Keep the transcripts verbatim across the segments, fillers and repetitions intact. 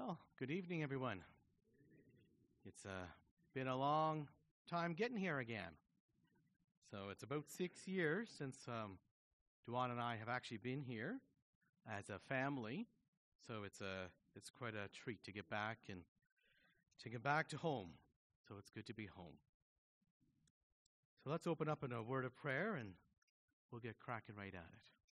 Well, good evening, everyone. It's uh, been a long time getting here again. So it's about six years since um, Duan and I have actually been here as a family. So it's a it's quite a treat to get back and to get back to home. So it's good to be home. So let's open up in a word of prayer and we'll get cracking right at it.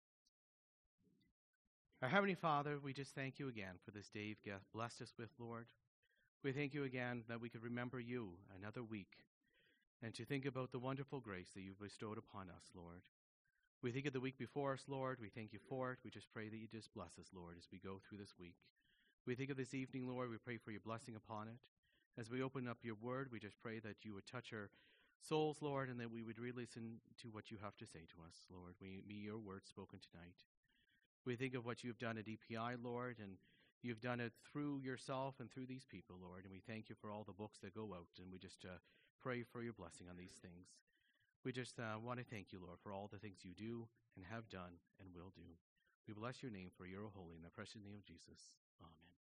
Our Heavenly Father, we just thank you again for this day you've blessed us with, Lord. We thank you again that we could remember you another week and to think about the wonderful grace that you've bestowed upon us, Lord. We think of the week before us, Lord. We thank you for it. We just pray that you just bless us, Lord, as we go through this week. We think of this evening, Lord. We pray for your blessing upon it. As we open up your word, we just pray that you would touch our souls, Lord, and that we would really listen to what you have to say to us, Lord. We be your word spoken tonight. We think of what you've done at E P I, Lord, and you've done it through yourself and through these people, Lord. And we thank you for all the books that go out, and we just uh, pray for your blessing on these things. We just uh, want to thank you, Lord, for all the things you do and have done and will do. We bless your name for your holy, in the precious name of Jesus. Amen.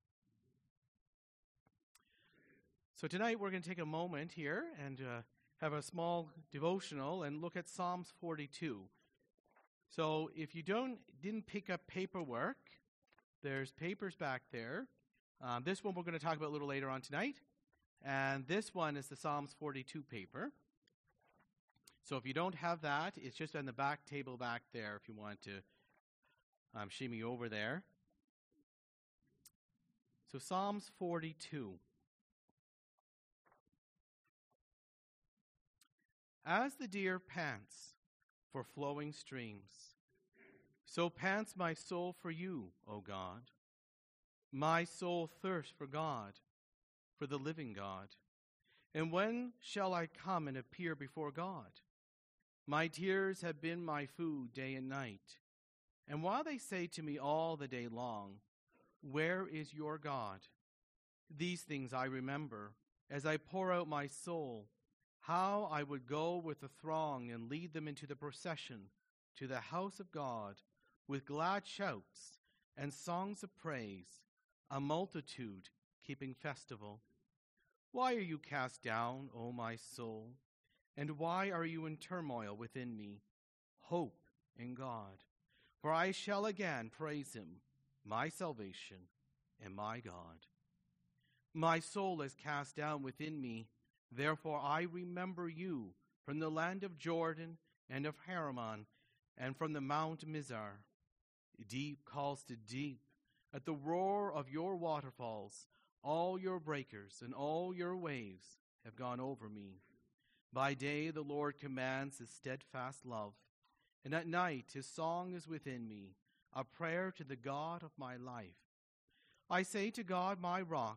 So tonight we're going to take a moment here and uh, have a small devotional and look at Psalms forty-two. So if you don't didn't pick up paperwork, there's papers back there. Um, this one we're going to talk about a little later on tonight. And this one is the Psalms forty-two paper. So if you don't have that, it's just on the back table back there if you want to um, shimmy over there. So Psalms forty-two. As the deer pants for flowing streams, so pants my soul for you, O God. My soul thirsts for God, for the living God. And when shall I come and appear before God? My tears have been my food day and night. And while they say to me all the day long, where is your God? These things I remember as I pour out my soul, how I would go with the throng and lead them into the procession to the house of God with glad shouts and songs of praise, a multitude keeping festival. Why are you cast down, O my soul? And why are you in turmoil within me? Hope in God, for I shall again praise him, my salvation and my God. My soul is cast down within me. Therefore I remember you from the land of Jordan and of Hermon and from the Mount Mizar. Deep calls to deep at the roar of your waterfalls. All your breakers and all your waves have gone over me. By day the Lord commands his steadfast love, and at night his song is within me, a prayer to the God of my life. I say to God, my rock,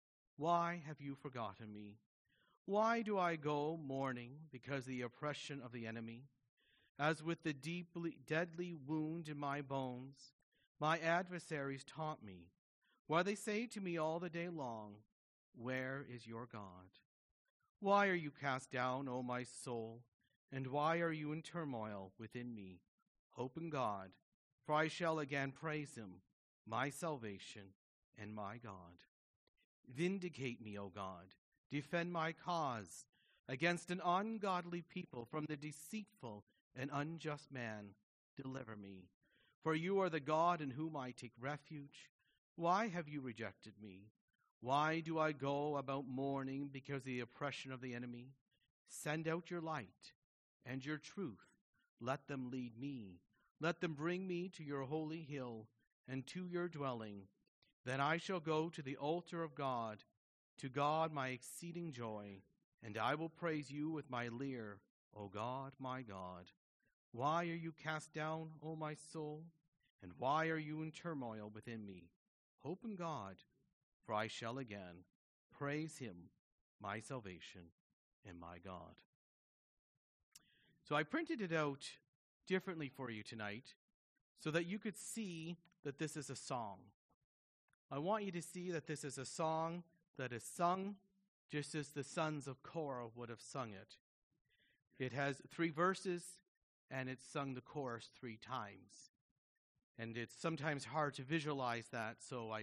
why have you forgotten me? Why do I go mourning because of the oppression of the enemy? As with the deeply deadly wound in my bones, my adversaries taunt me, while they say to me all the day long, where is your God? Why are you cast down, O my soul? And why are you in turmoil within me? Hope in God, for I shall again praise him, my salvation and my God. Vindicate me, O God. Defend my cause against an ungodly people, from the deceitful and unjust man. Deliver me. For you are the God in whom I take refuge. Why have you rejected me? Why do I go about mourning because of the oppression of the enemy? Send out your light and your truth. Let them lead me. Let them bring me to your holy hill and to your dwelling. Then I shall go to the altar of God, to God my exceeding joy, and I will praise you with my lyre, O God, my God. Why are you cast down, O my soul? And why are you in turmoil within me? Hope in God, for I shall again praise him, my salvation and my God. So I printed it out differently for you tonight so that you could see that this is a song. I want you to see that this is a song that is sung just as the sons of Korah would have sung it. It has three verses, and it's sung the chorus three times. And it's sometimes hard to visualize that, so I've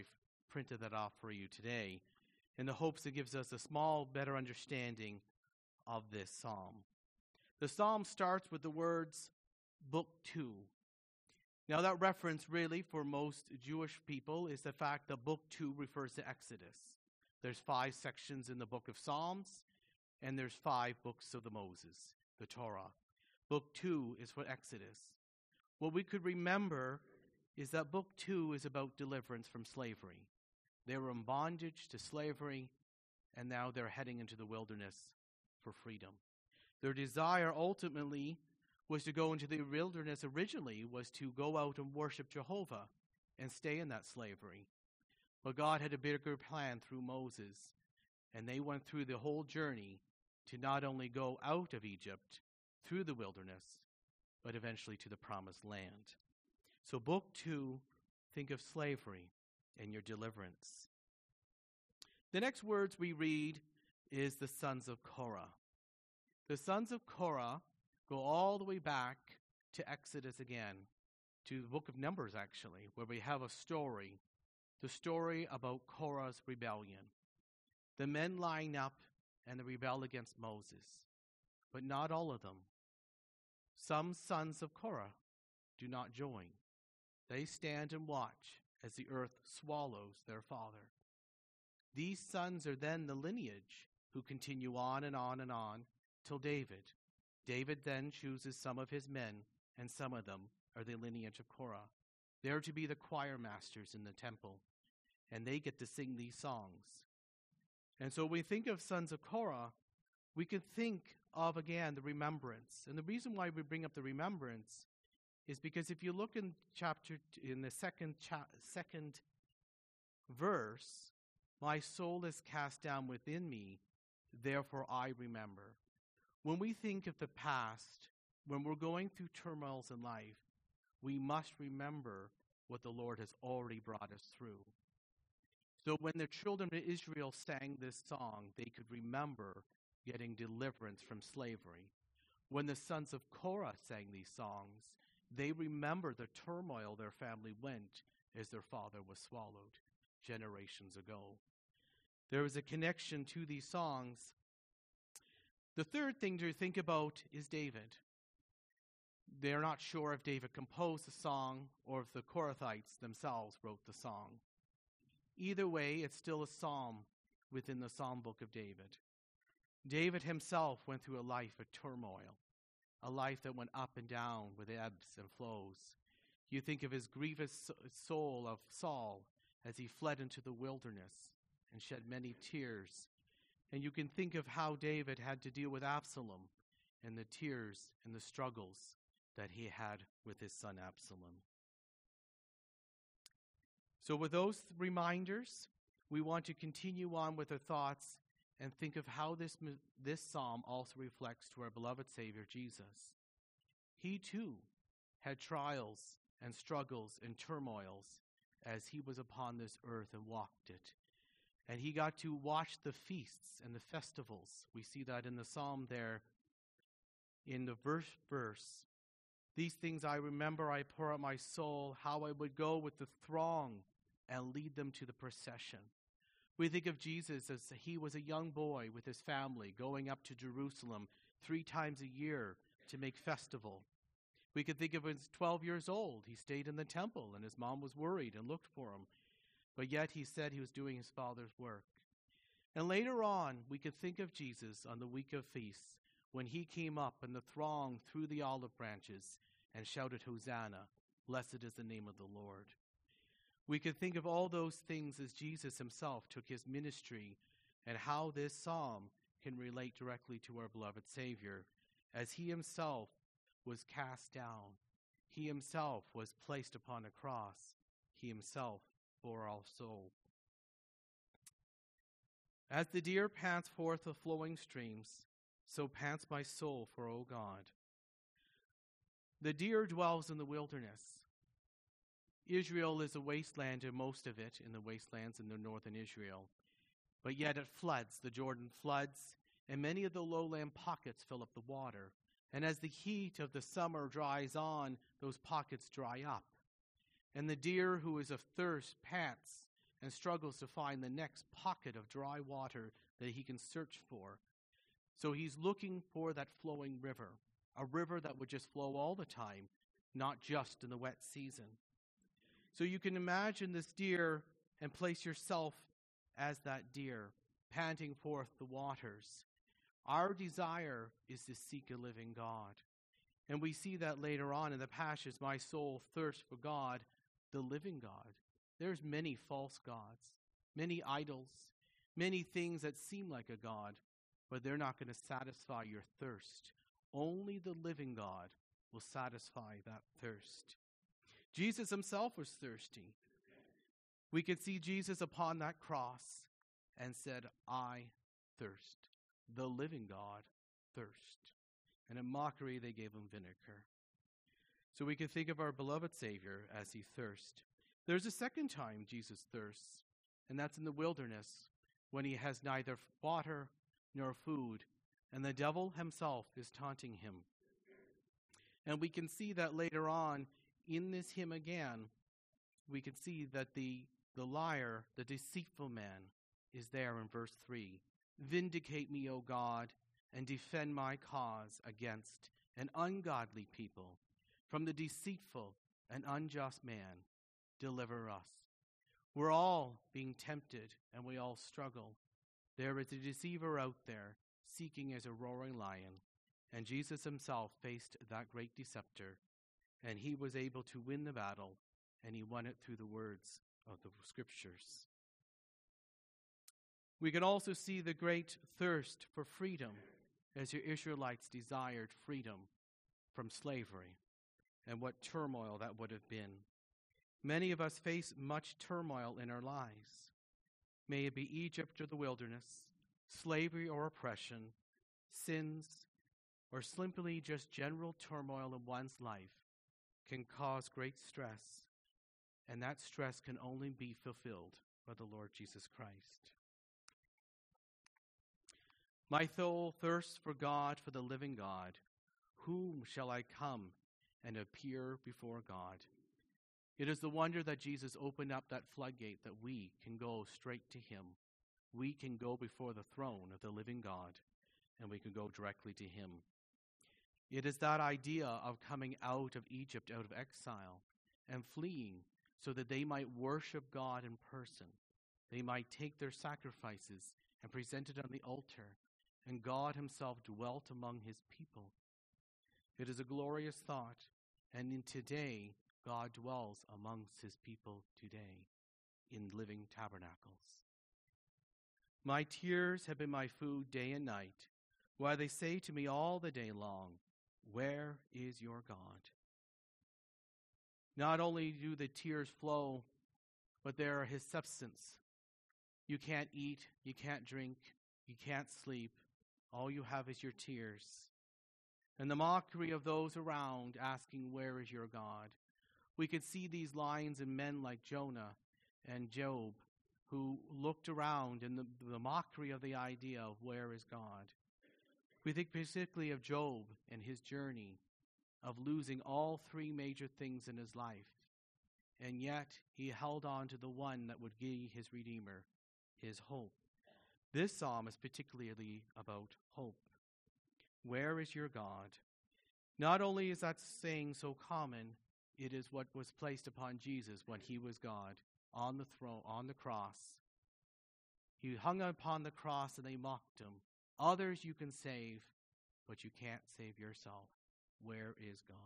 printed that off for you today in the hopes it gives us a small, better understanding of this psalm. The psalm starts with the words, Book two. Now that reference really for most Jewish people is the fact that Book two refers to Exodus. There's five sections in the book of Psalms, and there's five books of the Moses, the Torah. Book two is for Exodus. What we could remember is that Book two is about deliverance from slavery. They were in bondage to slavery, and now they're heading into the wilderness for freedom. Their desire ultimately was to go into the wilderness originally, was to go out and worship Jehovah and stay in that slavery. But God had a bigger plan through Moses, and they went through the whole journey to not only go out of Egypt through the wilderness, but eventually to the promised land. So book two, think of slavery and your deliverance. The next words we read is the sons of Korah. The sons of Korah go all the way back to Exodus again, to the book of Numbers actually, where we have a story, the story about Korah's rebellion. The men line up and they rebel against Moses, but not all of them. Some sons of Korah do not join. They stand and watch as the earth swallows their father. These sons are then the lineage who continue on and on and on till David. David then chooses some of his men, and some of them are the lineage of Korah. They are to be the choir masters in the temple, and they get to sing these songs. And so when we think of sons of Korah, we can think of, again, the remembrance. And the reason why we bring up the remembrance is because if you look in chapter, in the second cha- second verse, my soul is cast down within me, therefore I remember. When we think of the past, when we're going through turmoils in life, we must remember what the Lord has already brought us through. So when the children of Israel sang this song, they could remember getting deliverance from slavery. When the sons of Korah sang these songs, they remember the turmoil their family went as their father was swallowed generations ago. There is a connection to these songs. The third thing to think about is David. They're not sure if David composed the song or if the Korathites themselves wrote the song. Either way, it's still a psalm within the Psalm book of David. David himself went through a life of turmoil, a life that went up and down with ebbs and flows. You think of his grievous soul of Saul as he fled into the wilderness and shed many tears. And you can think of how David had to deal with Absalom and the tears and the struggles that he had with his son Absalom. So with those reminders, we want to continue on with our thoughts and think of how this, this psalm also reflects to our beloved Savior Jesus. He too had trials and struggles and turmoils as he was upon this earth and walked it. And he got to watch the feasts and the festivals. We see that in the psalm there in the verse verse. These things I remember, I pour out my soul, how I would go with the throng and lead them to the procession. We think of Jesus as he was a young boy with his family going up to Jerusalem three times a year to make festival. We could think of him as twelve years old. He stayed in the temple and his mom was worried and looked for him. But yet he said he was doing his Father's work. And later on, we could think of Jesus on the week of feasts when he came up and the throng threw the olive branches and shouted, Hosanna, blessed is the name of the Lord. We could think of all those things as Jesus himself took his ministry and how this psalm can relate directly to our beloved Savior as he himself was cast down. He himself was placed upon a cross. He himself bore our soul. As the deer pants forth the flowing streams, so pants my soul for, O God. The deer dwells in the wilderness. Israel is a wasteland, and most of it in the wastelands in the northern Israel. But yet it floods. The Jordan floods, and many of the lowland pockets fill up the water. And as the heat of the summer dries on, those pockets dry up. And the deer who is athirst pants and struggles to find the next pocket of dry water that he can search for. So he's looking for that flowing river, a river that would just flow all the time, not just in the wet season. So you can imagine this deer and place yourself as that deer, panting forth the waters. Our desire is to seek a living God. And we see that later on in the passage, my soul thirsts for God, the living God. There's many false gods, many idols, many things that seem like a God, but they're not going to satisfy your thirst. Only the living God will satisfy that thirst. Jesus himself was thirsty. We could see Jesus upon that cross and said, I thirst. The living God thirst. And in mockery, they gave him vinegar. So we can think of our beloved Savior as he thirst. There's a second time Jesus thirsts, and that's in the wilderness, when he has neither water nor food, and the devil himself is taunting him. And we can see that later on in this hymn again, we can see that the, the liar, the deceitful man, is there in verse three. Vindicate me, O God, and defend my cause against an ungodly people. From the deceitful and unjust man, deliver us. We're all being tempted, and we all struggle. There is a deceiver out there, seeking as a roaring lion, and Jesus himself faced that great deceptor, and he was able to win the battle, and he won it through the words of the Scriptures. We can also see the great thirst for freedom, as the Israelites desired freedom from slavery, and what turmoil that would have been. Many of us face much turmoil in our lives. May it be Egypt or the wilderness, slavery or oppression, sins, or simply just general turmoil in one's life can cause great stress, and that stress can only be fulfilled by the Lord Jesus Christ. My soul thirsts for God, for the living God. Whom shall I come and appear before God? It is the wonder that Jesus opened up that floodgate that we can go straight to him. We can go before the throne of the living God, and we can go directly to him. It is that idea of coming out of Egypt, out of exile, and fleeing so that they might worship God in person. They might take their sacrifices and present it on the altar, and God himself dwelt among his people. It is a glorious thought, and in today, God dwells amongst his people today in living tabernacles. My tears have been my food day and night, while they say to me all the day long, where is your God? Not only do the tears flow, but they are his substance. You can't eat, you can't drink, you can't sleep. All you have is your tears. And the mockery of those around asking, where is your God? We could see these lines in men like Jonah and Job, who looked around in the, the mockery of the idea of where is God. We think particularly of Job and his journey of losing all three major things in his life. And yet he held on to the one that would be his Redeemer, his hope. This psalm is particularly about hope. Where is your God? Not only is that saying so common, it is what was placed upon Jesus when he was God on the throne, on the cross. He hung upon the cross and they mocked him. Others you can save, but you can't save yourself. Where is God?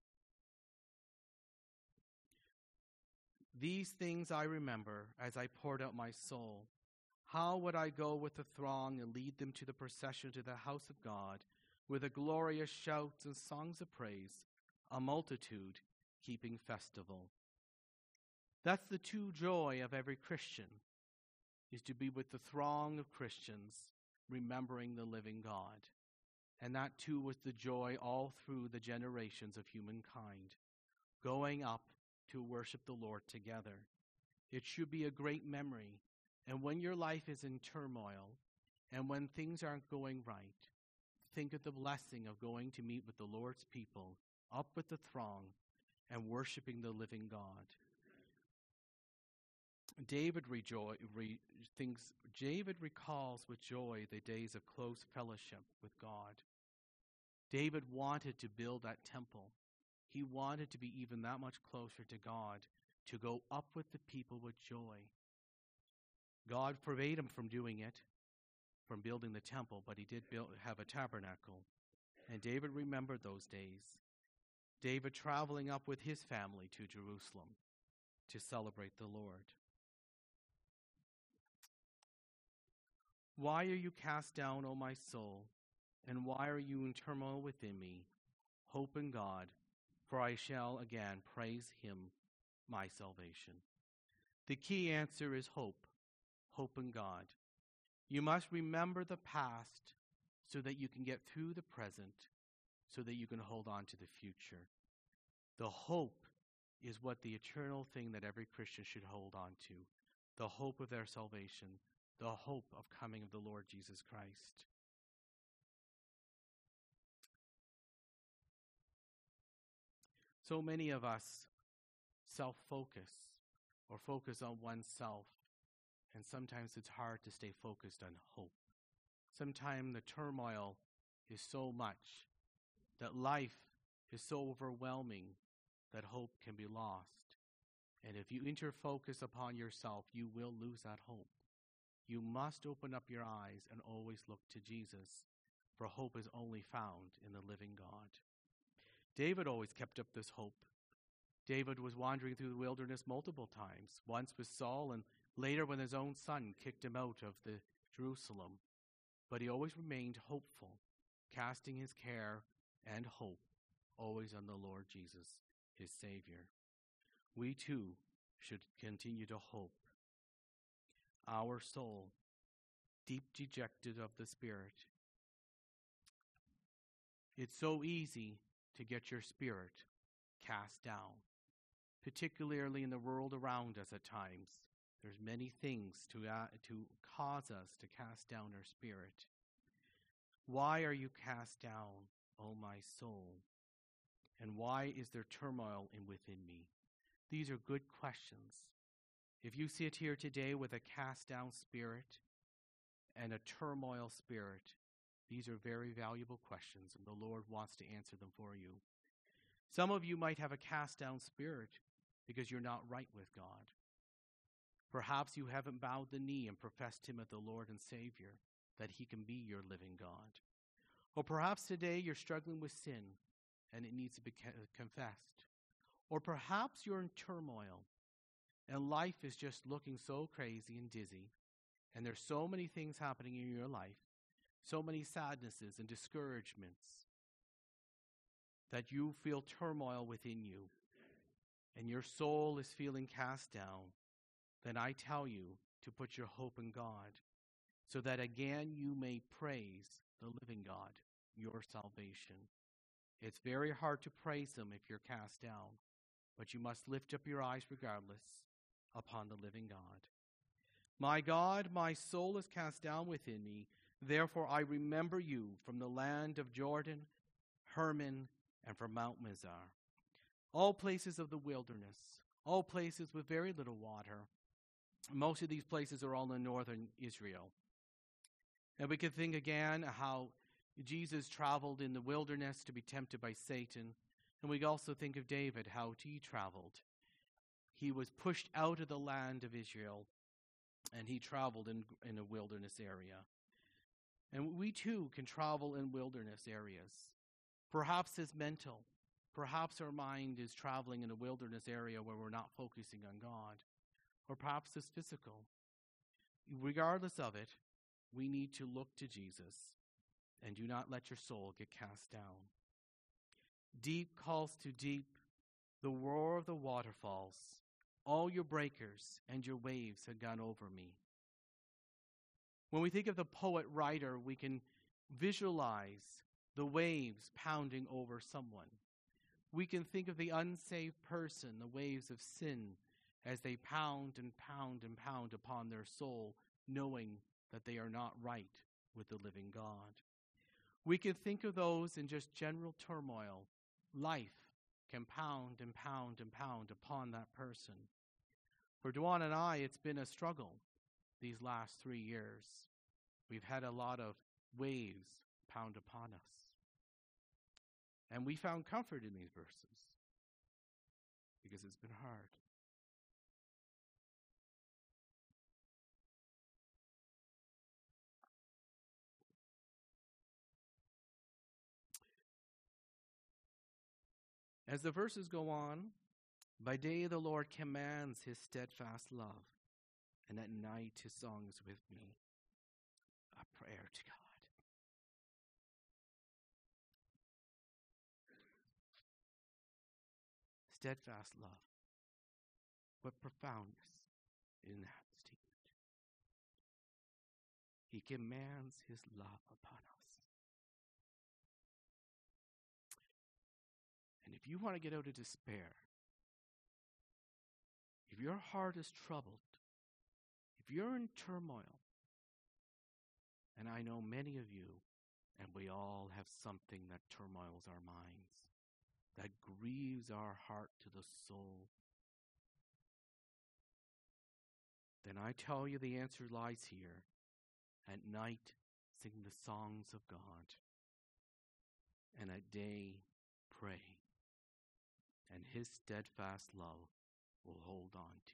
These things I remember as I poured out my soul. How would I go with the throng and lead them to the procession to the house of God, with the glorious shouts and songs of praise, a multitude keeping festival? That's the true joy of every Christian, is to be with the throng of Christians, remembering the living God. And that too was the joy all through the generations of humankind, going up to worship the Lord together. It should be a great memory. And when your life is in turmoil, and when things aren't going right, think of the blessing of going to meet with the Lord's people, up with the throng, and worshiping the living God. David rejoice, re, thinks, David recalls with joy the days of close fellowship with God. David wanted to build that temple. He wanted to be even that much closer to God, to go up with the people with joy. God forbade him from doing it, from building the temple, but he did build, have a tabernacle. And David remembered those days. David traveling up with his family to Jerusalem to celebrate the Lord. Why are you cast down, O my soul? And why are you in turmoil within me? Hope in God, for I shall again praise him, my salvation. The key answer is hope. Hope in God. You must remember the past so that you can get through the present, so that you can hold on to the future. The hope is what the eternal thing that every Christian should hold on to. The hope of their salvation, the hope of coming of the Lord Jesus Christ. So many of us self-focus or focus on oneself, and sometimes it's hard to stay focused on hope. Sometimes the turmoil is so much that life is so overwhelming that hope can be lost. And if you interfocus upon yourself, you will lose that hope. You must open up your eyes and always look to Jesus, for hope is only found in the living God. David always kept up this hope. David was wandering through the wilderness multiple times, once with Saul and later when his own son kicked him out of the Jerusalem. But he always remained hopeful, casting his care and hope always on the Lord Jesus, his Savior. We too should continue to hope. Our soul, deep dejected of the spirit. It's so easy to get your spirit cast down, particularly in the world around us at times. There's many things to, uh, to cause us to cast down our spirit. Why are you cast down, O my soul? And why is there turmoil in within me? These are good questions. If you sit here today with a cast down spirit and a turmoil spirit, these are very valuable questions, and the Lord wants to answer them for you. Some of you might have a cast down spirit because you're not right with God. Perhaps you haven't bowed the knee and professed him as the Lord and Savior, that he can be your living God. Or perhaps today you're struggling with sin and it needs to be confessed. Or perhaps you're in turmoil and life is just looking so crazy and dizzy, and there's so many things happening in your life, so many sadnesses and discouragements, that you feel turmoil within you and your soul is feeling cast down. Then I tell you to put your hope in God, so that again you may praise the living God, your salvation. It's very hard to praise him if you're cast down, but you must lift up your eyes regardless upon the living God. My God, my soul is cast down within me. Therefore I remember you from the land of Jordan, Hermon, and from Mount Mizar, all places of the wilderness, all places with very little water. Most of these places are all in northern Israel. And we can think again how Jesus traveled in the wilderness to be tempted by Satan. And we also think of David, how he traveled. He was pushed out of the land of Israel, and he traveled in, in a wilderness area. And we too can travel in wilderness areas. Perhaps it's mental. Perhaps our mind is traveling in a wilderness area where we're not focusing on God. Or perhaps it's physical. Regardless of it, we need to look to Jesus and do not let your soul get cast down. Deep calls to deep, the roar of the waterfalls. All your breakers and your waves had gone over me. When we think of the poet-writer, we can visualize the waves pounding over someone. We can think of the unsaved person, the waves of sin, as they pound and pound and pound upon their soul, knowing that they are not right with the living God. We can think of those in just general turmoil. Life can pound and pound and pound upon that person. For Dwan and I, it's been a struggle these last three years. We've had a lot of waves pound upon us. And we found comfort in these verses because it's been hard. As the verses go on, by day the Lord commands his steadfast love, and at night his songs with me. A prayer to God. Steadfast love. What profoundness in that statement. He commands his love upon us. And if you want to get out of despair, if your heart is troubled, if you're in turmoil, and I know many of you, and we all have something that turmoils our minds, that grieves our heart to the soul, then I tell you the answer lies here. At night, sing the songs of God, and at day, pray, and his steadfast love will hold on to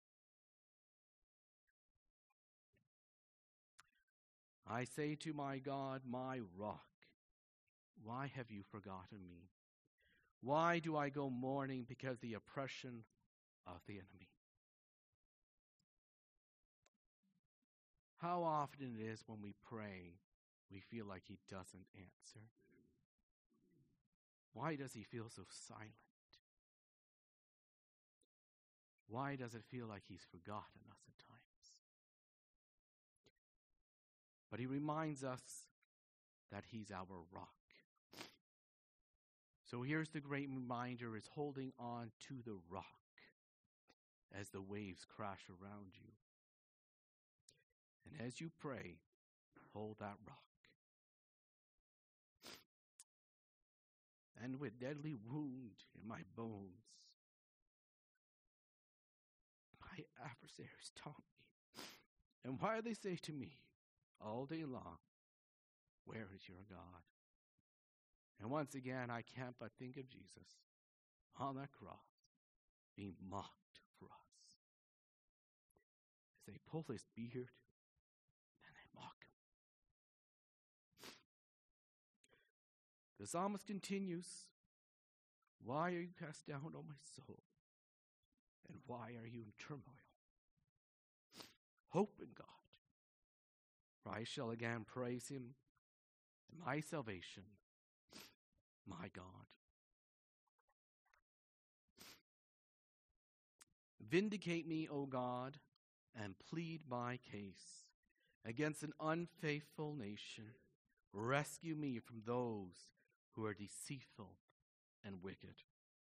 you. I say to my God, my rock, why have you forgotten me? Why do I go mourning because of the oppression of the enemy? How often it is when we pray, we feel like he doesn't answer. Why does he feel so silent? Why does it feel like he's forgotten us at times? But he reminds us that he's our rock. So here's the great reminder, is holding on to the rock as the waves crash around you. And as you pray, hold that rock. And with deadly wound in my bones, my adversaries taunt me. And why they say to me all day long, where is your God? And once again, I can't but think of Jesus on that cross being mocked for us. As they pull his beard and they mock him. The psalmist continues, why are you cast down, O my soul? And why are you in turmoil? Hope in God, for I shall again praise him, my salvation, my God. Vindicate me, O God, and plead my case against an unfaithful nation. Rescue me from those who are deceitful and wicked.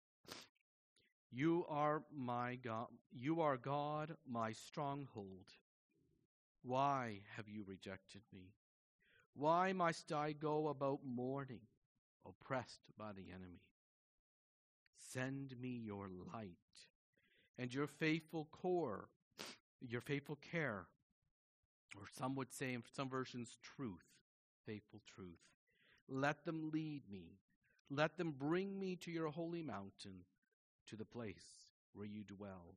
You are my God, you are God, my stronghold. Why have you rejected me? Why must I go about mourning, oppressed by the enemy? Send me your light and your faithful core, your faithful care, or some would say in some versions truth, faithful truth. Let them lead me. Let them bring me to your holy mountain, to the place where you dwell.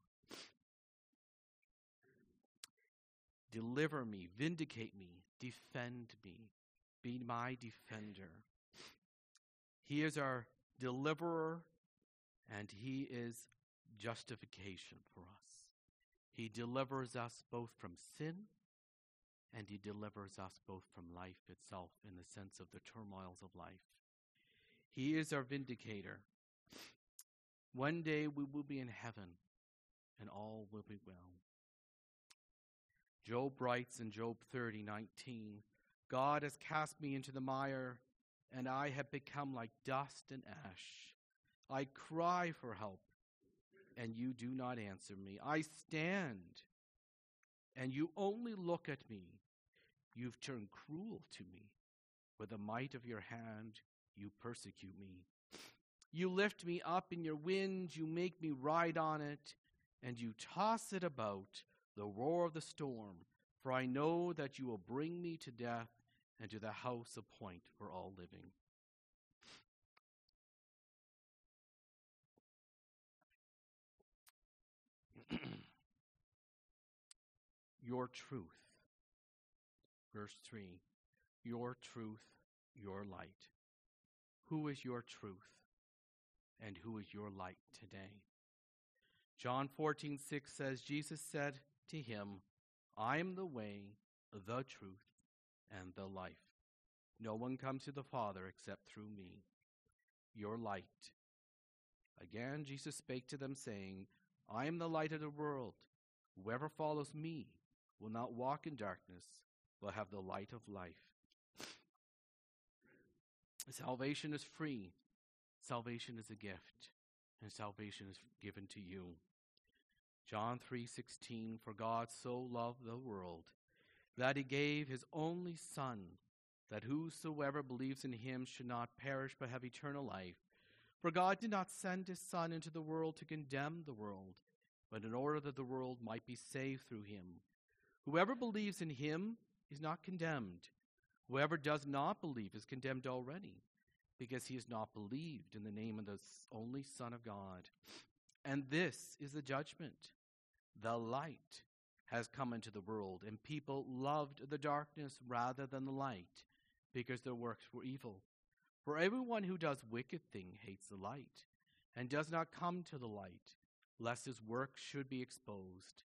Deliver me, vindicate me, defend me, be my defender. He is our deliverer, and he is justification for us. He delivers us both from sin, and he delivers us both from life itself in the sense of the turmoils of life. He is our vindicator. One day we will be in heaven, and all will be well. Job writes in Job thirty nineteen, God has cast me into the mire, and I have become like dust and ash. I cry for help, and you do not answer me. I stand, and you only look at me. You've turned cruel to me. With the might of your hand, you persecute me. You lift me up in your wind. You make me ride on it. and you toss it about, the roar of the storm. For I know that you will bring me to death and to the house appointed for all living. Your truth. Verse three. Your truth, your light. Who is your truth? And who is your light today? John fourteen six says, Jesus said to him, I am the way, the truth, and the life. No one comes to the Father except through me. Your light. Again, Jesus spake to them, saying, I am the light of the world. Whoever follows me will not walk in darkness, but have the light of life. Salvation is free. Salvation is a gift, and salvation is given to you. John three sixteen, for God so loved the world, that he gave his only Son, that whosoever believes in him should not perish but have eternal life. For God did not send his Son into the world to condemn the world, but in order that the world might be saved through him. Whoever believes in him is not condemned. Whoever does not believe is condemned already, because he has not believed in the name of the only Son of God. And this is the judgment. The light has come into the world, and people loved the darkness rather than the light, because their works were evil. For everyone who does wicked things hates the light, and does not come to the light, lest his work should be exposed.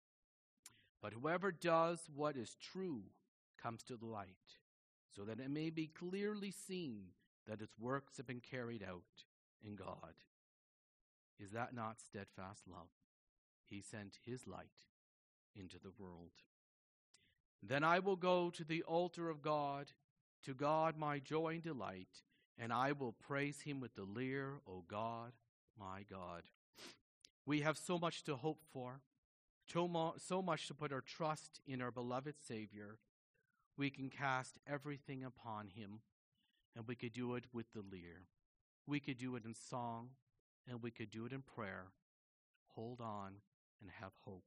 But whoever does what is true comes to the light, so that it may be clearly seen that its works have been carried out in God. Is that not steadfast love? He sent his light into the world. Then I will go to the altar of God, to God my joy and delight, and I will praise him with the lyre, O God, my God. We have so much to hope for, so much to put our trust in our beloved Savior. We can cast everything upon him, and we could do it with the lyre. We could do it in song, and we could do it in prayer. Hold on and have hope.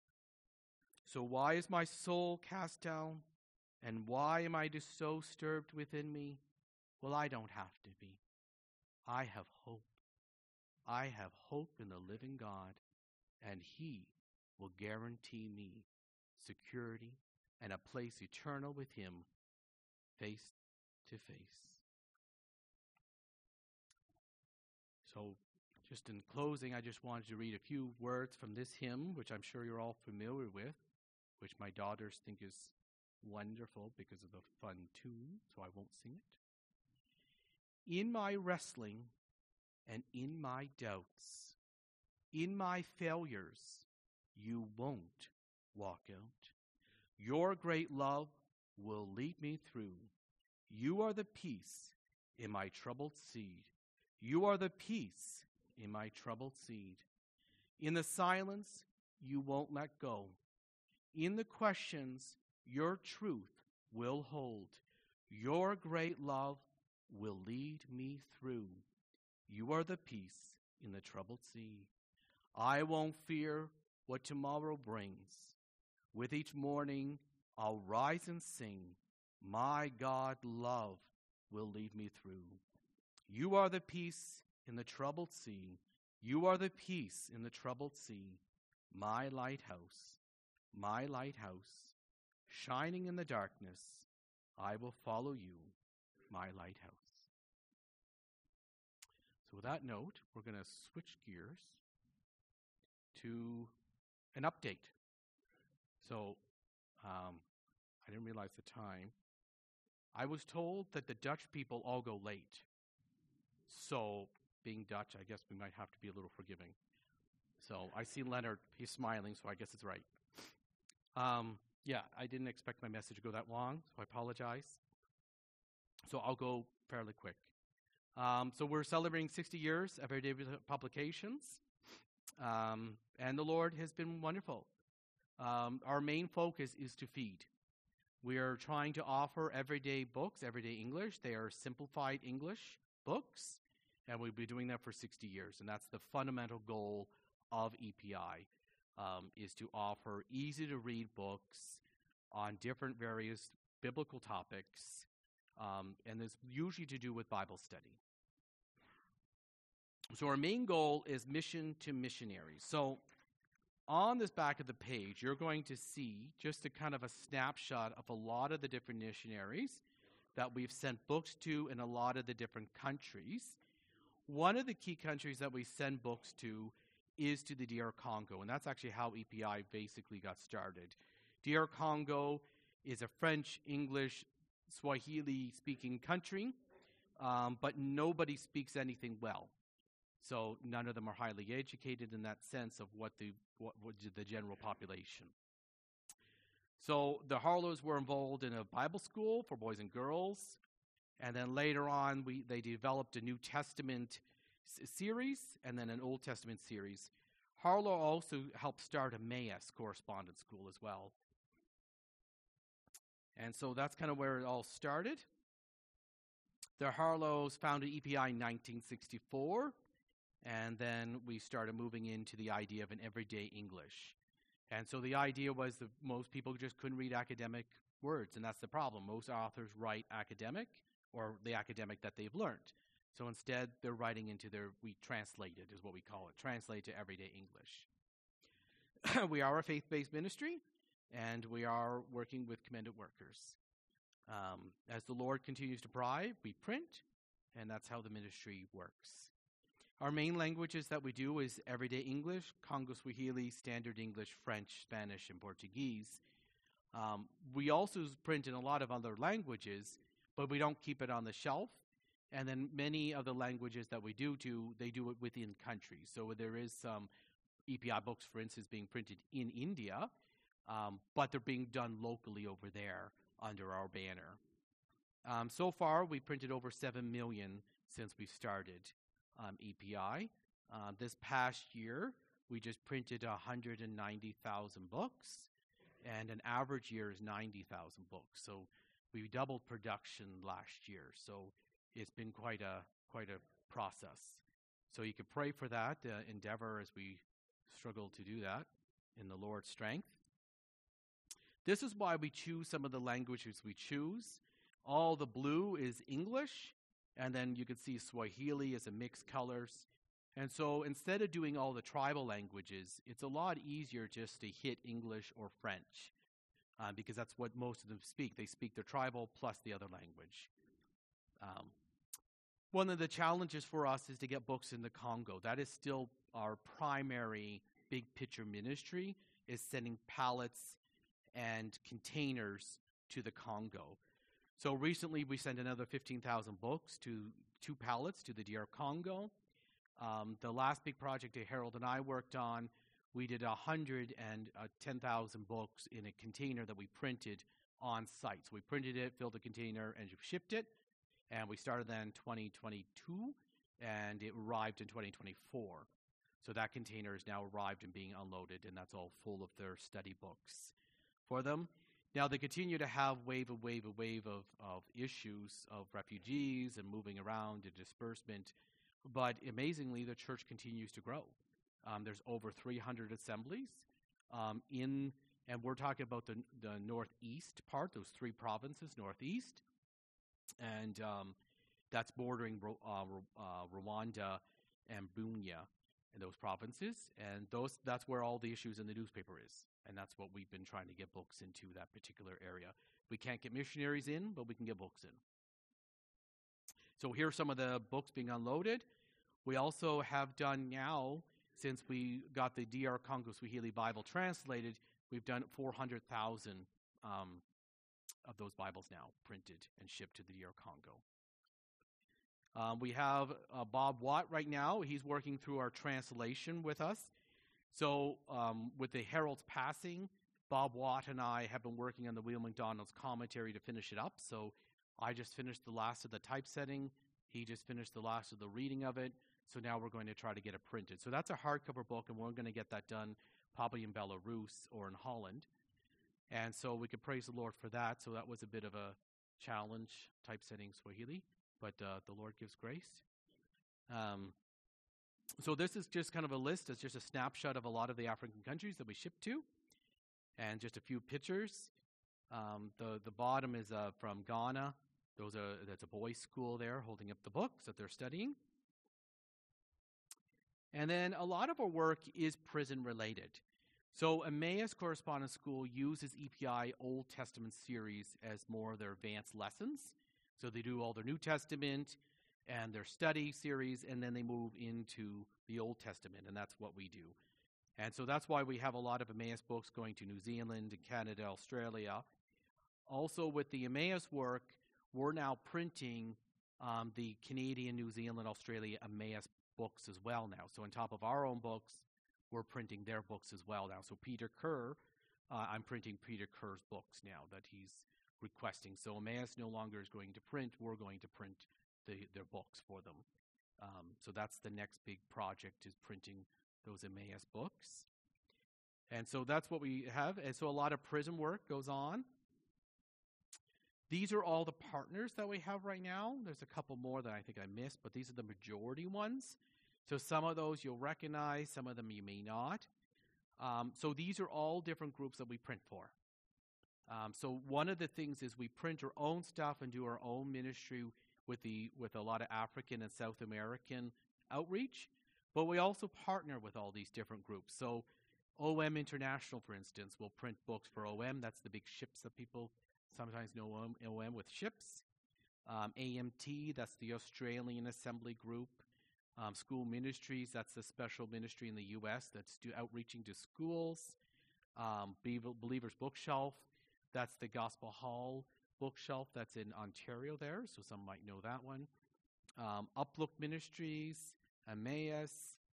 So why is my soul cast down? And why am I so disturbed within me? Well, I don't have to be. I have hope. I have hope in the living God, and he will guarantee me security and a place eternal with him, face to face. So, just in closing, I just wanted to read a few words from this hymn, which I'm sure you're all familiar with, which my daughters think is wonderful because of the fun tune, so I won't sing it. In my wrestling and in my doubts, in my failures, you won't walk out. Your great love will lead me through. You are the peace in my troubled seed. You are the peace in my troubled seed. In the silence, you won't let go. In the questions, your truth will hold. Your great love will lead me through. You are the peace in the troubled sea. I won't fear what tomorrow brings. With each morning, I'll rise and sing. My God, love will lead me through. You are the peace in the troubled sea. You are the peace in the troubled sea. My lighthouse, my lighthouse, shining in the darkness, I will follow you, my lighthouse. So with that note, we're going to switch gears to an update. So um, I didn't realize the time. I was told that the Dutch people all go late. So being Dutch, I guess we might have to be a little forgiving. So I see Leonard, he's smiling, so I guess it's right. Um, yeah, I didn't expect my message to go that long, so I apologize. So I'll go fairly quick. Um, so we're celebrating sixty years of Everyday Publications, um, and the Lord has been wonderful. Um, our main focus is to feed. We are trying to offer everyday books, everyday English. They are simplified English books, and we'll be doing that for sixty years, and that's the fundamental goal of E P I, um, is to offer easy-to-read books on different various biblical topics, um, and it's usually to do with Bible study. So our main goal is mission to missionaries. So on this back of the page, you're going to see just a kind of a snapshot of a lot of the different missionaries that we've sent books to in a lot of the different countries. One of the key countries that we send books to is to the D R Congo, and that's actually how E P I basically got started. D R Congo is a French, English, Swahili-speaking country, um, but nobody speaks anything well. So none of them are highly educated in that sense of what the what, what the general population. So the Harlows were involved in a Bible school for boys and girls, and then later on we they developed a New Testament s- series and then an Old Testament series. Harlow also helped start Emmaus Correspondence School as well. And so that's kind of where it all started. The Harlows founded E P I in nineteen sixty-four. And then we started moving into the idea of an everyday English. And so the idea was that most people just couldn't read academic words, and that's the problem. Most authors write academic, or the academic that they've learned. So instead, they're writing into their, we translate it, is what we call it, translate to everyday English. We are a faith-based ministry, and we are working with commended workers. Um, as the Lord continues to provide, we print, and that's how the ministry works. Our main languages that we do is everyday English, Congo Swahili, Standard English, French, Spanish, and Portuguese. Um, we also print in a lot of other languages, but we don't keep it on the shelf. And then many of the languages that we do do, they do it within countries. So there is some E P I books, for instance, being printed in India, um, but they're being done locally over there under our banner. Um, so far, we printed over seven million since we started Um, E P I. Uh, this past year, we just printed one hundred ninety thousand books, and an average year is ninety thousand books. So we doubled production last year. So it's been quite a quite a process. So you could pray for that uh, endeavor as we struggle to do that in the Lord's strength. This is why we choose some of the languages we choose. All the blue is English. And then you can see Swahili as a mixed colors. And so instead of doing all the tribal languages, it's a lot easier just to hit English or French uh, because that's what most of them speak. They speak their tribal plus the other language. Um, one of the challenges for us is to get books in the Congo. That is still our primary big picture ministry, is sending pallets and containers to the Congo. So recently, we sent another fifteen thousand books to two pallets to the D R Congo. Um, the last big project that Harold and I worked on, we did one hundred ten thousand books in a container that we printed on site. So we printed it, filled the container, and shipped it. And we started then in twenty twenty-two, and it arrived in twenty twenty-four. So that container is now arrived and being unloaded, and that's all full of their study books for them. Now, they continue to have wave of wave of wave of, of issues of refugees and moving around and disbursement, but amazingly, the church continues to grow. Um, there's over three hundred assemblies um, in, and we're talking about the, the northeast part, those three provinces, northeast, and um, that's bordering uh, uh, Rwanda and Bunia in those provinces, and those that's where all the issues in the newspaper is. And that's what we've been trying to get books into that particular area. We can't get missionaries in, but we can get books in. So here are some of the books being unloaded. We also have done now, since we got the D R Congo Swahili Bible translated, we've done four hundred thousand um, of those Bibles now printed and shipped to the D R Congo. Um, we have uh, Bob Watt right now. He's working through our translation with us. So um, with the Herald's passing, Bob Watt and I have been working on the William MacDonald's commentary to finish it up. So I just finished the last of the typesetting. He just finished the last of the reading of it. So now we're going to try to get it printed. So that's a hardcover book, and we're going to get that done probably in Belarus or in Holland. And so we could praise the Lord for that. So that was a bit of a challenge, typesetting Swahili, but uh, the Lord gives grace. Um, So this is just kind of a list. It's just a snapshot of a lot of the African countries that we ship to, and just a few pictures. Um, the the bottom is uh, from Ghana. Those are that's a boys' school there holding up the books that they're studying. And then a lot of our work is prison related. So Emmaus Correspondence School uses E P I Old Testament series as more of their advanced lessons. So they do all their New Testament and their study series, and then they move into the Old Testament, and that's what we do. And so that's why we have a lot of Emmaus books going to New Zealand and Canada, Australia. Also with the Emmaus work, we're now printing um, the Canadian, New Zealand, Australia Emmaus books as well now. So on top of our own books, we're printing their books as well now. So Peter Kerr, uh, I'm printing Peter Kerr's books now that he's requesting. So Emmaus no longer is going to print, we're going to print the, their books for them. Um, so that's the next big project, is printing those Emmaus books. And so that's what we have. And so a lot of prison work goes on. These are all the partners that we have right now. There's a couple more that I think I missed, but these are the majority ones. So some of those you'll recognize, some of them you may not. Um, so these are all different groups that we print for. Um, so one of the things is we print our own stuff and do our own ministry with the with a lot of African and South American outreach, but we also partner with all these different groups. So O M International, for instance, will print books for O M. That's the big ships that people sometimes know O M with ships. Um, A M T, that's the Australian Assembly Group. Um, School Ministries, that's the special ministry in the U S that's do outreaching to schools. Um, Believers Bookshelf, that's the Gospel Hall Bookshelf that's in Ontario there, so some might know that one. Um, Uplook Ministries, Emmaus,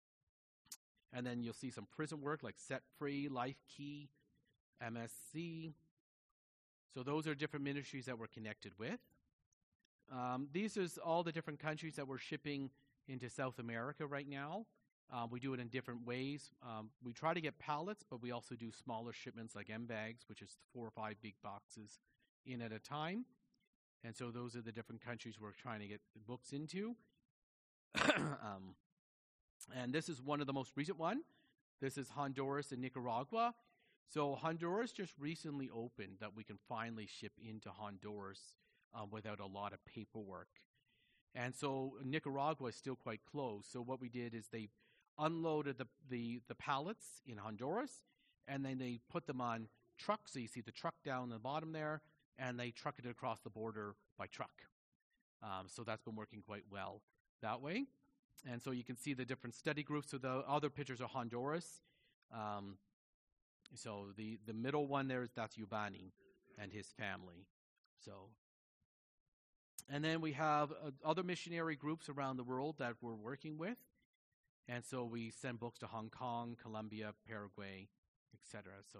and then you'll see some prison work like Set Free, Life Key, M S C. So those are different ministries that we're connected with. Um, these are all the different countries that we're shipping into South America right now. Uh, we do it in different ways. Um, we try to get pallets, but we also do smaller shipments like M-bags, which is four or five big boxes in at a time. And so those are the different countries we're trying to get the books into. um, and this is one of the most recent one. This is Honduras and Nicaragua. So Honduras just recently opened that we can finally ship into Honduras um, without a lot of paperwork. And so Nicaragua is still quite close. So what we did is they unloaded the, the, the pallets in Honduras, and then they put them on trucks. So you see the truck down the bottom there, and they truck it across the border by truck. Um, so that's been working quite well that way. And so you can see the different study groups. So the other pictures are Honduras. Um, so the, the middle one there, is that's Ubani and his family. So, and then we have uh, other missionary groups around the world that we're working with. And so we send books to Hong Kong, Colombia, Paraguay, et cetera. So,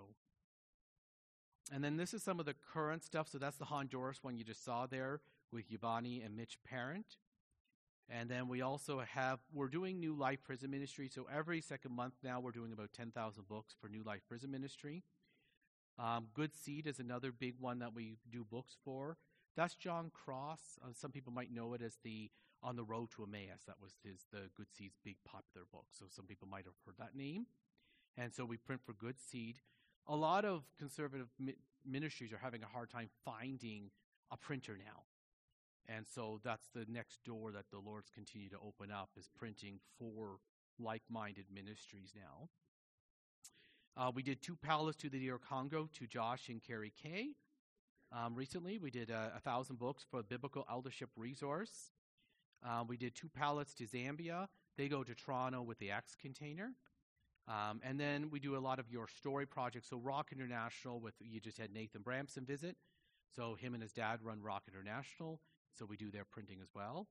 and then this is some of the current stuff. So that's the Honduras one you just saw there with Yvonne and Mitch Parent. And then we also have, we're doing New Life Prison Ministry. So every second month now we're doing about ten thousand books for New Life Prison Ministry. Um, Good Seed is another big one that we do books for. That's John Cross. Uh, some people might know it as the On the Road to Emmaus. That was his the Good Seed's big popular book. So some people might have heard that name. And so we print for Good Seed. A lot of conservative mi- ministries are having a hard time finding a printer now. And so that's the next door that the Lord's continue to open up, is printing for like-minded ministries now. Uh, we did two pallets to the D R Congo to Josh and Carrie Kay. Um, recently, we did uh, a thousand books for Biblical Eldership Resource. Uh, we did two pallets to Zambia. They go to Toronto with the X container. Um, and then we do a lot of Your Story projects. So Rock International, with you just had Nathan Bramson visit. So him and his dad run Rock International. So we do their printing as well.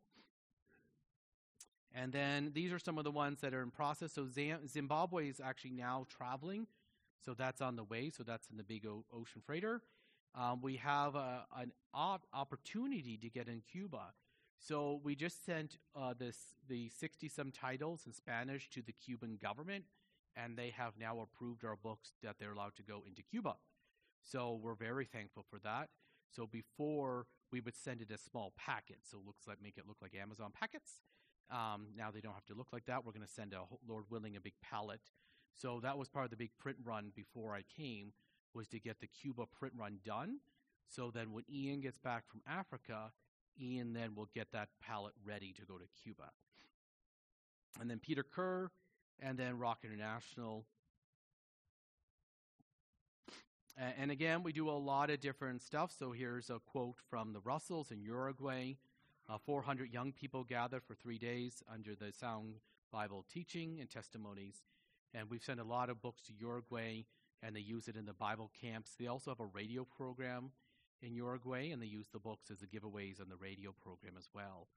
And then these are some of the ones that are in process. So Zam- Zimbabwe is actually now traveling. So that's on the way. So that's in the big o- ocean freighter. Um, we have a, an op- opportunity to get in Cuba. So we just sent uh, this the sixty-some titles in Spanish to the Cuban government, and they have now approved our books that they're allowed to go into Cuba. So we're very thankful for that. So before, we would send it as small packets, so it looks like make it look like Amazon packets. Um, now they don't have to look like that. We're going to send, a, Lord willing, a big pallet. So that was part of the big print run before I came, was to get the Cuba print run done. So then when Ian gets back from Africa, Ian then will get that pallet ready to go to Cuba. And then Peter Kerr, and then Rock International. And, and again, we do a lot of different stuff. So here's a quote from the Russells in Uruguay. Uh, four hundred young people gathered for three days under the sound Bible teaching and testimonies. And we've sent a lot of books to Uruguay, and they use it in the Bible camps. They also have a radio program in Uruguay, and they use the books as the giveaways on the radio program as well.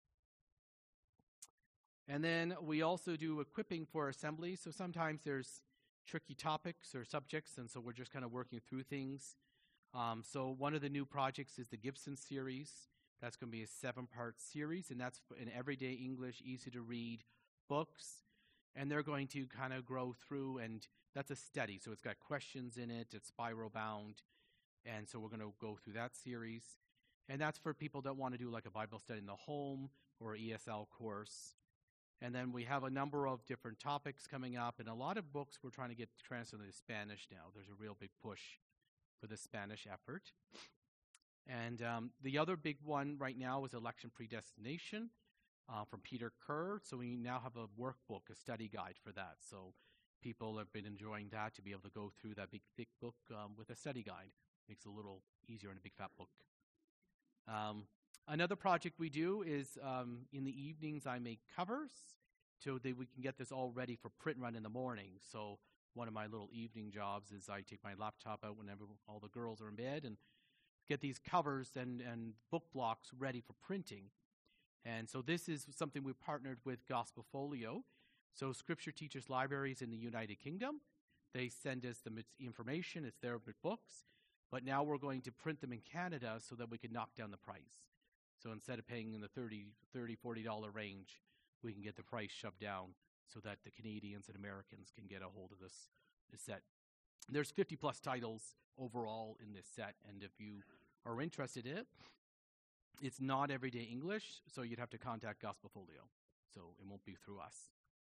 And then we also do equipping for assemblies. So sometimes there's tricky topics or subjects, and so we're just kind of working through things. Um, so one of the new projects is the Gibson series. That's going to be a seven-part series, and that's an everyday English, easy-to-read books. And they're going to kind of grow through, and that's a study. So it's got questions in it. It's spiral-bound. And so we're going to go through that series. And that's for people that want to do like a Bible study in the home or E S L course. And then we have a number of different topics coming up, and a lot of books we're trying to get translated to Spanish now. There's a real big push for the Spanish effort. And um, the other big one right now is Election Predestination uh, from Peter Kerr. So we now have a workbook, a study guide for that. So people have been enjoying that, to be able to go through that big, thick book um, with a study guide. Makes it a little easier in a big, fat book. Um, another project we do is um, in the evenings I make covers so that we can get this all ready for print run in the morning. So one of my little evening jobs is I take my laptop out whenever all the girls are in bed and get these covers and, and book blocks ready for printing. And so this is something we partnered with Gospel Folio. So Scripture Teachers Libraries in the United Kingdom, they send us the information. It's their books. But now we're going to print them in Canada so that we can knock down the price. So instead of paying in the thirty dollars, forty dollars range, we can get the price shoved down so that the Canadians and Americans can get a hold of this, this set. There's fifty plus titles overall in this set, and if you are interested in it, it's not everyday English, so you'd have to contact Gospel Folio. So it won't be through us.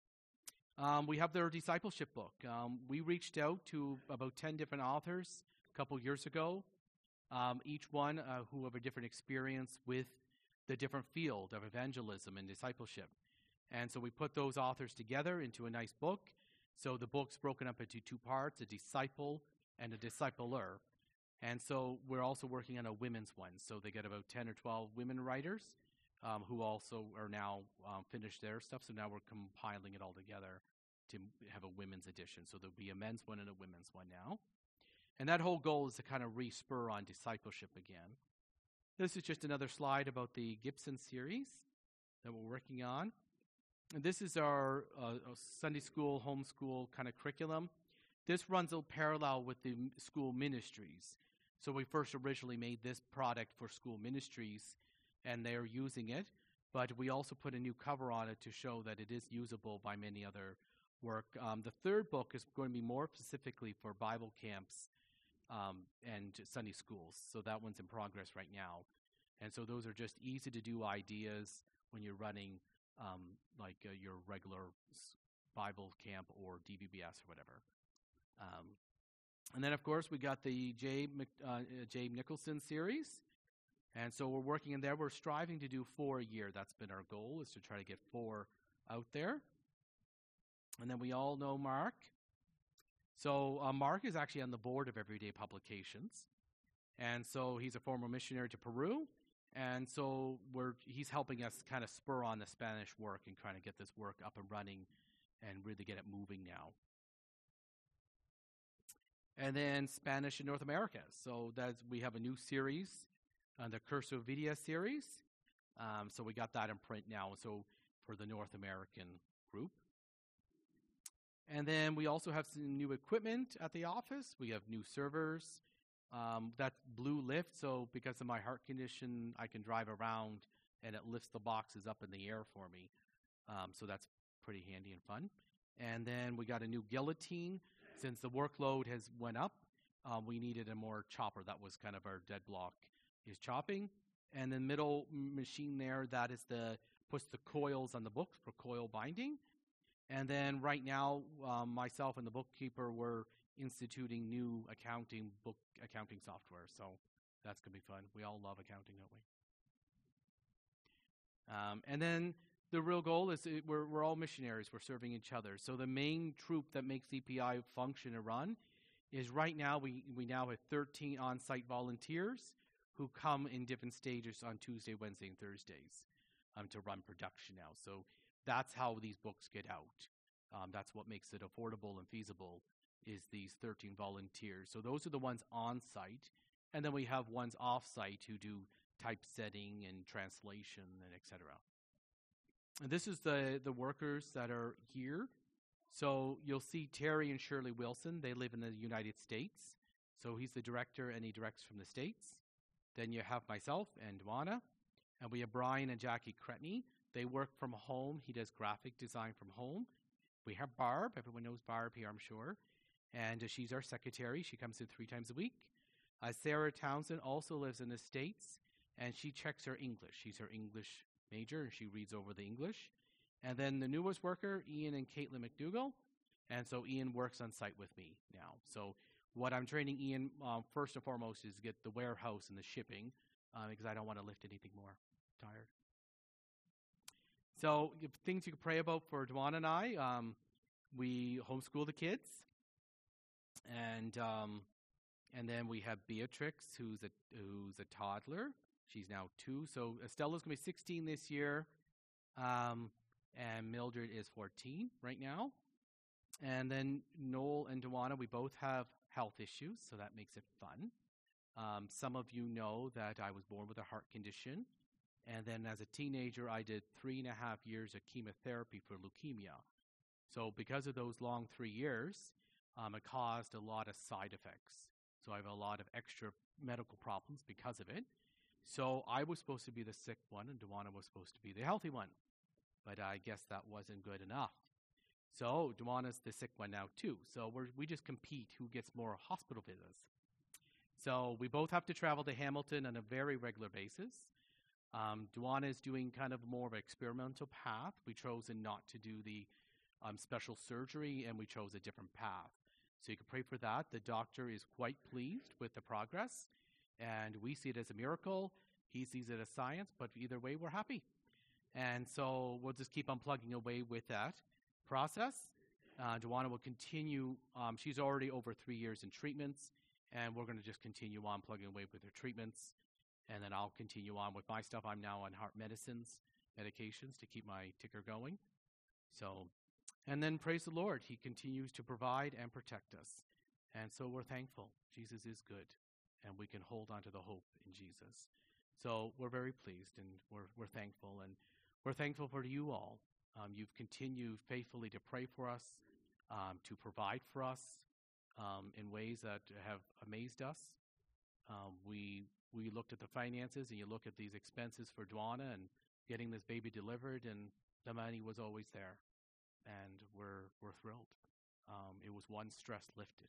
Um, we have their discipleship book. Um, we reached out to about ten different authors a couple years ago, um, each one uh, who have a different experience with the different field of evangelism and discipleship. And so we put those authors together into a nice book. So the book's broken up into two parts, a disciple and a discipler. And so we're also working on a women's one. So they get about ten or twelve women writers um, who also are now um, finished their stuff. So now we're compiling it all together to have a women's edition. So there'll be a men's one and a women's one now. And that whole goal is to kind of re-spur on discipleship again. This is just another slide about the Gibson series that we're working on. And this is our uh, Sunday school, homeschool kind of curriculum. This runs a parallel with the m- school ministries. So we first originally made this product for school ministries, and they're using it. But we also put a new cover on it to show that it is usable by many other work. Um, the third book is going to be more specifically for Bible camps um, and Sunday schools. So that one's in progress right now. And so those are just easy-to-do ideas when you're running um, like uh, your regular Bible camp or D B B S or whatever. Um, and then, of course, we got the Jay, Mc, uh, Jay Nicholson series. And so we're working in there. We're striving to do four a year. That's been our goal, is to try to get four out there. And then we all know Mark. So uh, Mark is actually on the board of Everyday Publications. And so he's a former missionary to Peru. And so we're he's helping us kind of spur on the Spanish work and trying to get this work up and running and really get it moving now. And then Spanish in North America. So that's, we have a new series, uh, the Curso Vidia series. Um, so we got that in print now, so for the North American group. And then we also have some new equipment at the office. We have new servers. Um, that's blue lift, so because of my heart condition, I can drive around and it lifts the boxes up in the air for me. Um, so that's pretty handy and fun. And then we got a new guillotine. Since the workload has went up, um, we needed a more chopper. That was kind of our dead block, is chopping. And the middle machine there, that is the puts the coils on the books for coil binding. And then right now, um, myself and the bookkeeper were instituting new accounting book accounting software. So that's going to be fun. We all love accounting, don't we? Um, and then the real goal is it, we're, we're all missionaries. We're serving each other. So the main troop that makes C P I function and run is right now we, we now have thirteen on-site volunteers who come in different stages on Tuesday, Wednesday, and Thursdays um, to run production now. So that's how these books get out. Um, that's what makes it affordable and feasible is these thirteen volunteers. So those are the ones on-site. And then we have ones off-site who do typesetting and translation and et cetera. And this is the, the workers that are here. So you'll see Terry and Shirley Wilson. They live in the United States. So he's the director, and he directs from the States. Then you have myself and Duana. And we have Brian and Jackie Cretney. They work from home. He does graphic design from home. We have Barb. Everyone knows Barb here, I'm sure. And uh, she's our secretary. She comes in three times a week. Uh, Sarah Townsend also lives in the States, and she checks her English. She's her English major, and she reads over the English. And then the newest worker, Ian and Caitlin McDougall. And so Ian works on site with me now. So what I'm training Ian um, first and foremost is to get the warehouse and the shipping uh, because I don't want to lift anything more. I'm tired. So things you can pray about for Duana and I. Um, we homeschool the kids. And um, and then we have Beatrix, who's a who's a toddler. She's now two. So Estella's going to be sixteen this year. Um, and Mildred is fourteen right now. And then Noel and Duana, we both have health issues, so that makes it fun. Um, some of you know that I was born with a heart condition. And then as a teenager, I did three and a half years of chemotherapy for leukemia. So because of those long three years, um, it caused a lot of side effects. So I have a lot of extra medical problems because of it. So I was supposed to be the sick one, and Duana was supposed to be the healthy one. But I guess that wasn't good enough. So Duana's the sick one now, too. So we're, we just compete who gets more hospital visits. So we both have to travel to Hamilton on a very regular basis. Um, Duana is doing kind of more of an experimental path. We chose not to do the um, special surgery, and we chose a different path. So you can pray for that. The doctor is quite pleased with the progress, and we see it as a miracle. He sees it as science, but either way, we're happy. And so we'll just keep on plugging away with that process. Uh, Duana will continue. Um, she's already over three years in treatments, and we're going to just continue on plugging away with her treatments. And then I'll continue on with my stuff. I'm now on heart medicines, medications to keep my ticker going. So, and then praise the Lord. He continues to provide and protect us. And so we're thankful. Jesus is good, and we can hold on to the hope in Jesus. So we're very pleased, and we're we're thankful. And we're thankful for you all. Um, you've continued faithfully to pray for us, um, to provide for us um, in ways that have amazed us. Um, we we looked at the finances, and you look at these expenses for Duana and getting this baby delivered, and the money was always there, and we're we're thrilled. Um, it was one stress lifted.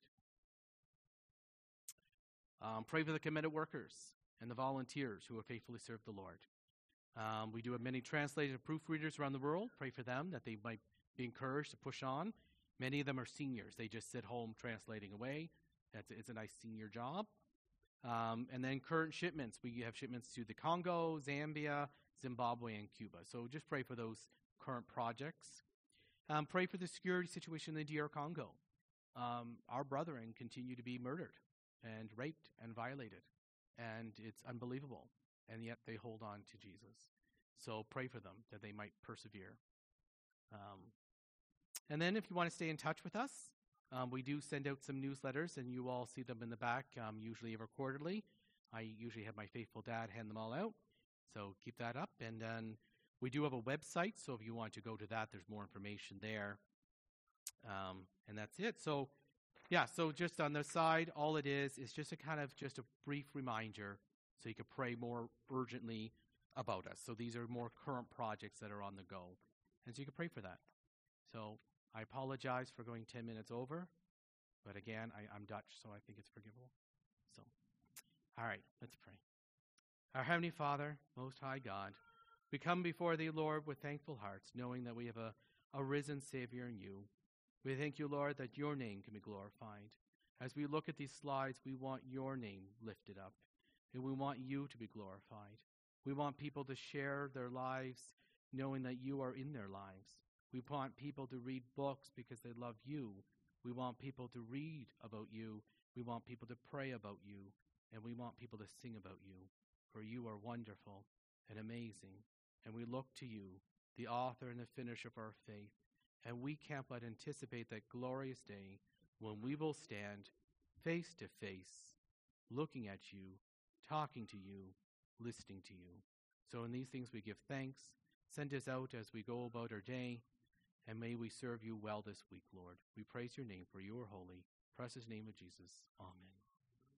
Um, pray for the committed workers and the volunteers who have faithfully served the Lord. Um, we do have many translators and proofreaders around the world. Pray for them that they might be encouraged to push on. Many of them are seniors. They just sit home translating away. That's it's a nice senior job. Um, and then current shipments. We have shipments to the Congo, Zambia, Zimbabwe, and Cuba. So just pray for those current projects. Um, pray for the security situation in the D R Congo. Um, our brethren continue to be murdered and raped and violated. And it's unbelievable. And yet they hold on to Jesus. So pray for them that they might persevere. Um, and then if you want to stay in touch with us, um, we do send out some newsletters, and you all see them in the back, um, usually every quarterly. I usually have my faithful dad hand them all out. So keep that up. And then we do have a website, so if you want to go to that, there's more information there. Um, and that's it. So, yeah, so just on the side, all it is is just a kind of just a brief reminder so you can pray more urgently about us. So these are more current projects that are on the go. And so you can pray for that. So I apologize for going ten minutes over. But again, I, I'm Dutch, so I think it's forgivable. So, all right, let's pray. Our Heavenly Father, Most High God, we come before Thee, Lord, with thankful hearts, knowing that we have a, a risen Savior in You. We thank You, Lord, that Your name can be glorified. As we look at these slides, we want Your name lifted up, and we want You to be glorified. We want people to share their lives knowing that You are in their lives. We want people to read books because they love You. We want people to read about You. We want people to pray about You. And we want people to sing about You. For You are wonderful and amazing. And we look to You, the author and the finisher of our faith. And we can't but anticipate that glorious day when we will stand face to face, looking at You, talking to You, listening to You. So in these things we give thanks. Send us out as we go about our day, and may we serve You well this week, Lord. We praise Your name, for You are holy. Precious name of Jesus. Amen.